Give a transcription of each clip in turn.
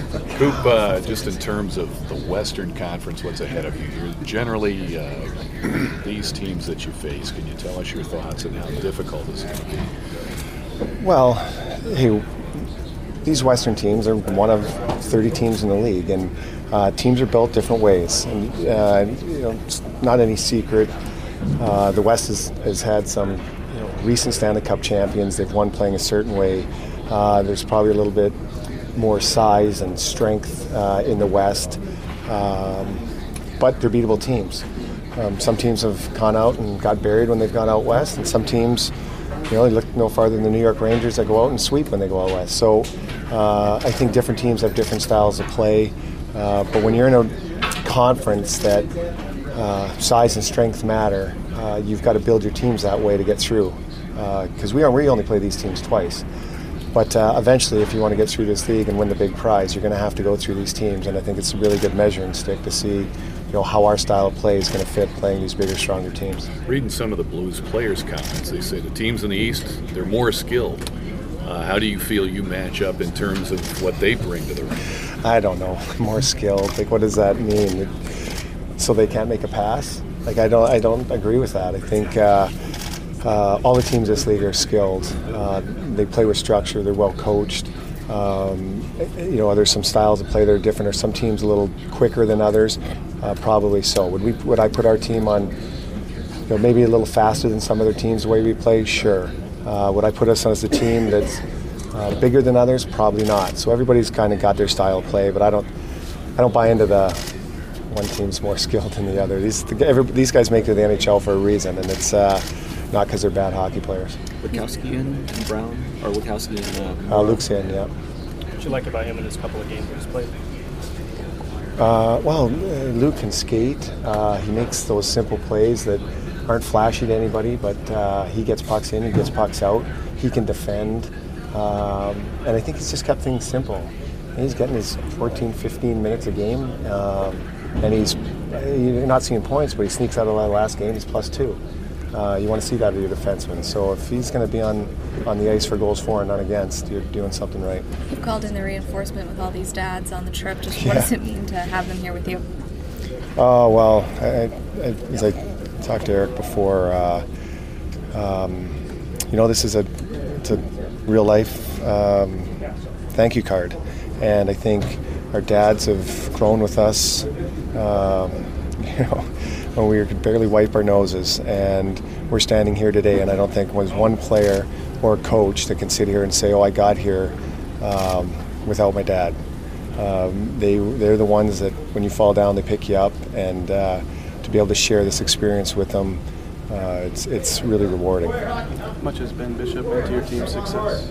Coop, just in terms of the Western Conference, what's ahead of you here? Generally, these teams that you face, can you tell us your thoughts on how difficult is it going to be? Well, hey, these Western teams are one of 30 teams in the league, and teams are built different ways. And it's not any secret. The West has had some recent Stanley Cup champions. They've won playing a certain way. There's probably a little bit more size and strength in the West, but they're beatable teams. Some teams have gone out and got buried when they've gone out west, and some teams, they look no farther than the New York Rangers that go out and sweep when they go out west. So I think different teams have different styles of play, but when you're in a conference that size and strength matter, you've got to build your teams that way to get through, because we only play these teams twice. But eventually, if you want to get through this league and win the big prize, you're going to have to go through these teams, and I think it's a really good measuring stick to see how our style of play is going to fit playing these bigger, stronger teams. Reading some of the Blues players' comments, they say the teams in the East, they're more skilled. How do you feel you match up in terms of what they bring to the ring? I don't know. More skilled. What does that mean? So they can't make a pass? I don't agree with that. I think all the teams in this league are skilled. They play with structure. They're well coached. There's some styles of play that are different. Are some teams a little quicker than others? Probably so. Would I put our team on, maybe a little faster than some other teams the way we play? Sure. Would I put us on as a team that's bigger than others? Probably not. So everybody's kind of got their style of play, but I don't buy into the one team's more skilled than the other. These guys make it to the NHL for a reason, and it's not because they're bad hockey players. Witkowski and Brown, or Witkowski and Luke's in, yeah. What you like about him in his couple of games he's played? Luke can skate. He makes those simple plays that aren't flashy to anybody, but he gets pucks in, he gets pucks out. He can defend, and I think he's just kept things simple. And he's getting his 14, 15 minutes a game, and you're not seeing points, but he sneaks out of the last game, he's +2. You want to see that of your defenseman. So if he's going to be on the ice for goals for and not against, you're doing something right. You've called in the reinforcement with all these dads on the trip. What does it mean to have them here with you? Oh, well, as I talked to Eric before, this is it's a real life thank you card. And I think our dads have grown with us, when we could barely wipe our noses, and we're standing here today, and I don't think there's one player or coach that can sit here and say, I got here without my dad. They're the ones that when you fall down, they pick you up, and to be able to share this experience with them, it's really rewarding. How much has Ben Bishop into your team's success?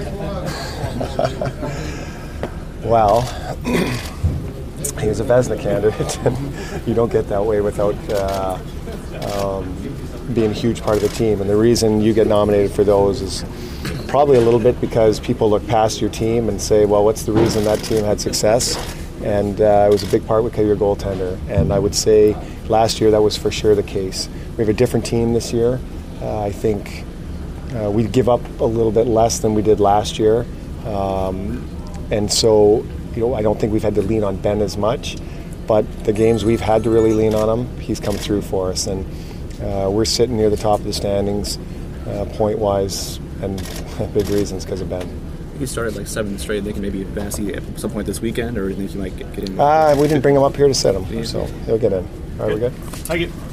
Well, he was a Vezina candidate, and you don't get that way without being a huge part of the team. And the reason you get nominated for those is probably a little bit because people look past your team and say, well, what's the reason that team had success? And it was a big part because you're a goaltender. And I would say last year that was for sure the case. We have a different team this year. I think we give up a little bit less than we did last year. And so, I don't think we've had to lean on Ben as much, but the games we've had to really lean on him, he's come through for us. And we're sitting near the top of the standings, point-wise, and big reasons because of Ben. He started 7 straight. They can maybe advance at some point this weekend, or do you think he might get in? We didn't bring him up here to sit him, so he'll get in. All right, we're good? Thank you.